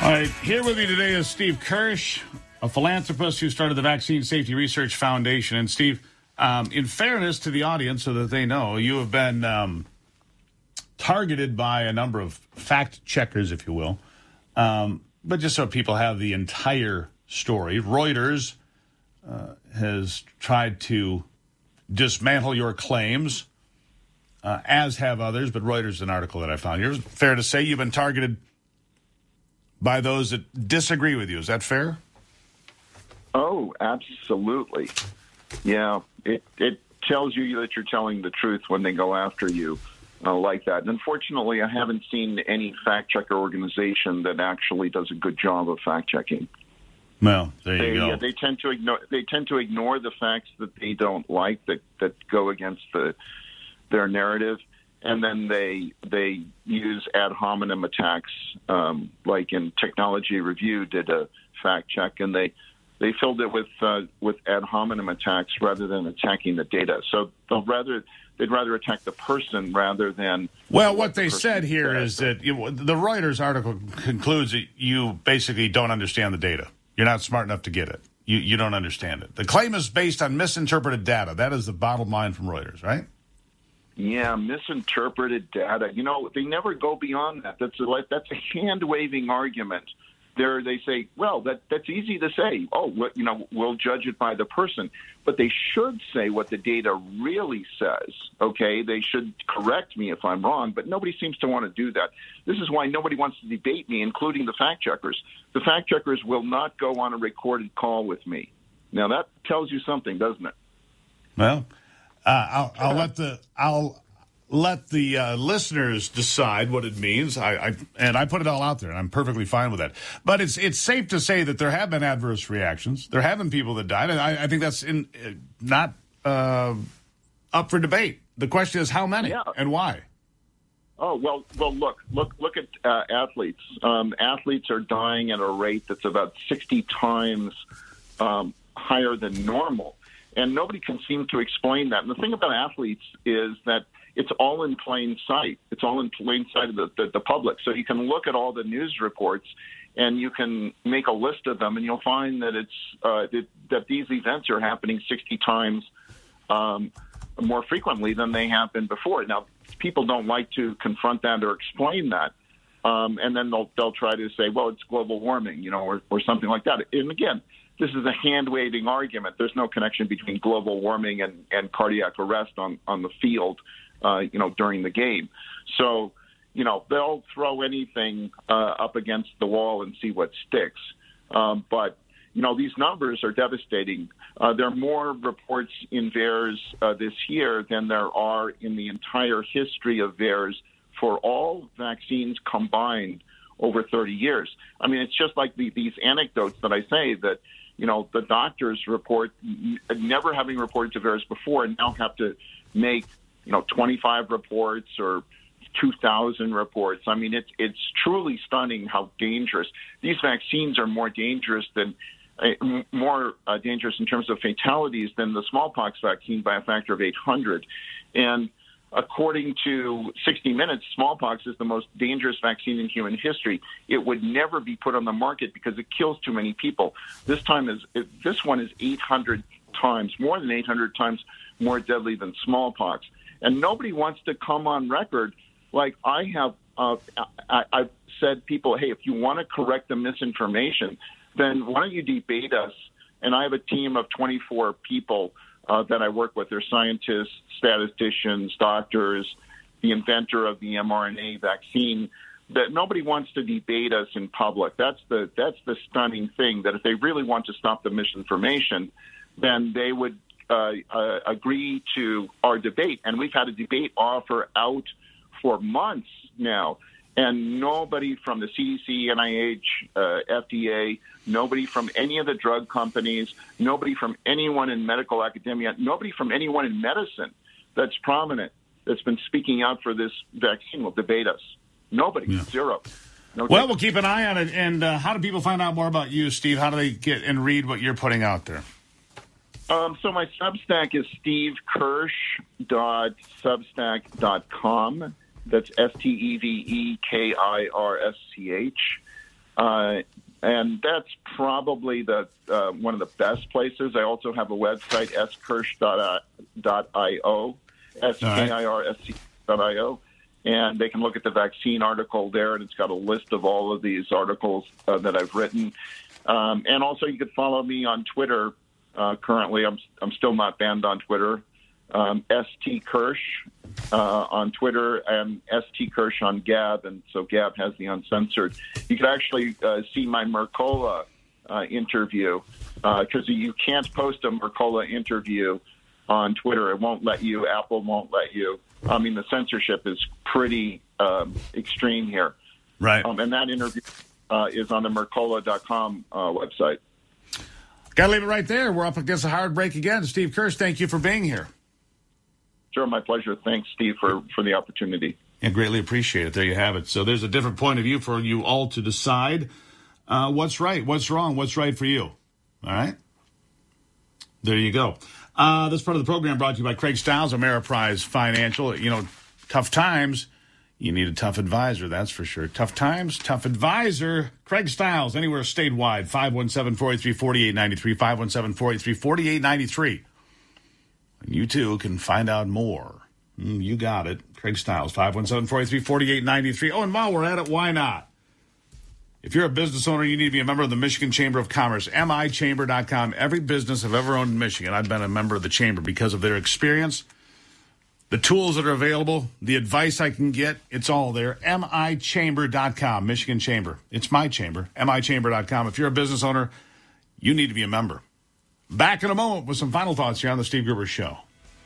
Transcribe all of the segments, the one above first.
All right, here with me today is Steve Kirsch, a philanthropist who started the Vaccine Safety Research Foundation. And Steve, in fairness to the audience so that they know, you have been targeted by a number of fact checkers, if you will. But just so people have the entire story, Reuters has tried to dismantle your claims, as have others, but Reuters is an article that I found here. Fair to say you've been targeted by those that disagree with you. Is that fair? Oh, absolutely. Yeah, it tells you that you're telling the truth when they go after you like that. And unfortunately, I haven't seen any fact-checker organization that actually does a good job of fact-checking. Well, there you go. They tend to ignore the facts that they don't like, that go against their narrative. And then they use ad hominem attacks, like in Technology Review did a fact check, and they filled it with ad hominem attacks rather than attacking the data. So they'd rather attack the person rather than. Well, what they said here is that the Reuters article concludes that you basically don't understand the data. You're not smart enough to get it. You don't understand it. The claim is based on misinterpreted data. That is the bottom line from Reuters, right? Yeah, misinterpreted data. You know, they never go beyond that. That's a hand-waving argument. They say, well, that's easy to say. Oh, we'll judge it by the person. But they should say what the data really says, okay? They should correct me if I'm wrong, but nobody seems to want to do that. This is why nobody wants to debate me, including the fact-checkers. The fact-checkers will not go on a recorded call with me. Now, that tells you something, doesn't it? Well, I'll let the listeners decide what it means. I put it all out there, and I'm perfectly fine with that. But it's safe to say that there have been adverse reactions. There have been people that died, and I think that's not up for debate. The question is how many and why. Oh, well, look at athletes. Athletes are dying at a rate that's about 60 times higher than normal. And nobody can seem to explain that. And the thing about athletes is that it's all in plain sight. It's all in plain sight of the public. So you can look at all the news reports and you can make a list of them, and you'll find that that these events are happening 60 times more frequently than they have been before. Now, people don't like to confront that or explain that. And then they'll try to say, well, it's global warming, or something like that. And again, this is a hand-waving argument. There's no connection between global warming and cardiac arrest on the field, during the game. So, they'll throw anything up against the wall and see what sticks. But these numbers are devastating. There are more reports in VAERS this year than there are in the entire history of VAERS for all vaccines combined over 30 years. I mean, it's just like these anecdotes that I say that, the doctors report never having reported to VAERS before and now have to make, 25 reports or 2,000 reports. I mean, it's truly stunning how dangerous. These vaccines are more dangerous in terms of fatalities than the smallpox vaccine by a factor of 800. And according to 60 Minutes, smallpox is the most dangerous vaccine in human history. It would never be put on the market because it kills too many people. This one is 800 times, more than 800 times more deadly than smallpox. And nobody wants to come on record like I have. I've said, people, hey, if you want to correct the misinformation, then why don't you debate us? And I have a team of 24 people that I work with. They're scientists, statisticians, doctors, the inventor of the mRNA vaccine. That nobody wants to debate us in public. That's the stunning thing. That if they really want to stop the misinformation, then they would agree to our debate. And we've had a debate offer out for months now. And nobody from the CDC, NIH, FDA, nobody from any of the drug companies, nobody from anyone in medical academia, nobody from anyone in medicine that's prominent, that's been speaking out for this vaccine will debate us. Nobody, zero. No well, we'll keep an eye on it. And how do people find out more about you, Steve? How do they get and read what you're putting out there? So my Substack is stevekirsch.substack.com. That's STEVEKIRSCH. And that's probably the one of the best places. I also have a website, skirsch.io, SKIRSC.io, and they can look at the vaccine article there, and it's got a list of all of these articles that I've written. And also, you could follow me on Twitter. Currently, I'm still not banned on Twitter. St. Kirsch on Twitter and St. Kirsch on Gab, and so Gab has the uncensored. You can actually see my Mercola interview because you can't post a Mercola interview on Twitter. It won't let you. Apple won't let you. I mean, the censorship is pretty extreme here. Right. And that interview is on the Mercola.com website. Got to leave it right there. We're up against a hard break again. Steve Kirsch, thank you for being here. Sure, my pleasure. Thanks, Steve, for the opportunity. Yeah, greatly appreciate it. There you have it. So there's a different point of view for you all to decide what's right, what's wrong, what's right for you. All right? There you go. This part of the program brought to you by Craig Stiles, Ameriprise Financial. You know, tough times, you need a tough advisor, that's for sure. Tough times, tough advisor. Craig Stiles, anywhere statewide, 517-483-4893, 517-483-4893. And you, too, can find out more. You got it. Craig Stiles, 517-483-4893. Oh, and while we're at it, why not? If you're a business owner, you need to be a member of the Michigan Chamber of Commerce, michamber.com. Every business I've ever owned in Michigan, I've been a member of the Chamber because of their experience, the tools that are available, the advice I can get, it's all there. michamber.com, Michigan Chamber. It's my chamber, michamber.com. If you're a business owner, you need to be a member. Back in a moment with some final thoughts here on the Steve Gruber Show.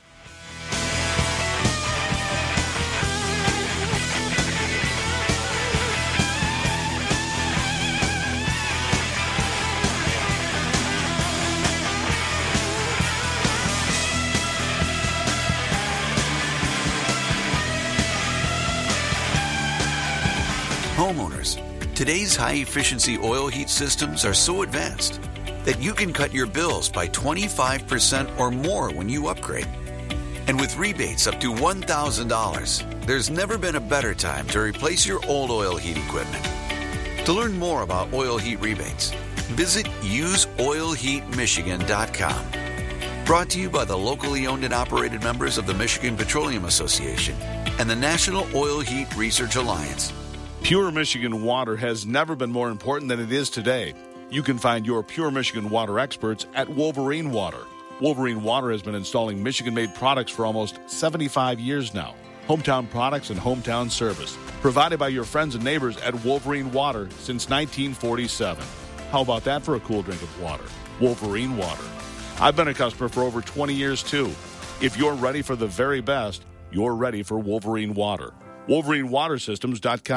Homeowners, today's high-efficiency oil heat systems are so advanced that you can cut your bills by 25% or more when you upgrade. And with rebates up to $1,000, there's never been a better time to replace your old oil heat equipment. To learn more about oil heat rebates, visit useoilheatmichigan.com. Brought to you by the locally owned and operated members of the Michigan Petroleum Association and the National Oil Heat Research Alliance. Pure Michigan water has never been more important than it is today. You can find your Pure Michigan water experts at Wolverine Water. Wolverine Water has been installing Michigan-made products for almost 75 years now. Hometown products and hometown service, provided by your friends and neighbors at Wolverine Water since 1947. How about that for a cool drink of water? Wolverine Water. I've been a customer for over 20 years, too. If you're ready for the very best, you're ready for Wolverine Water. WolverineWaterSystems.com.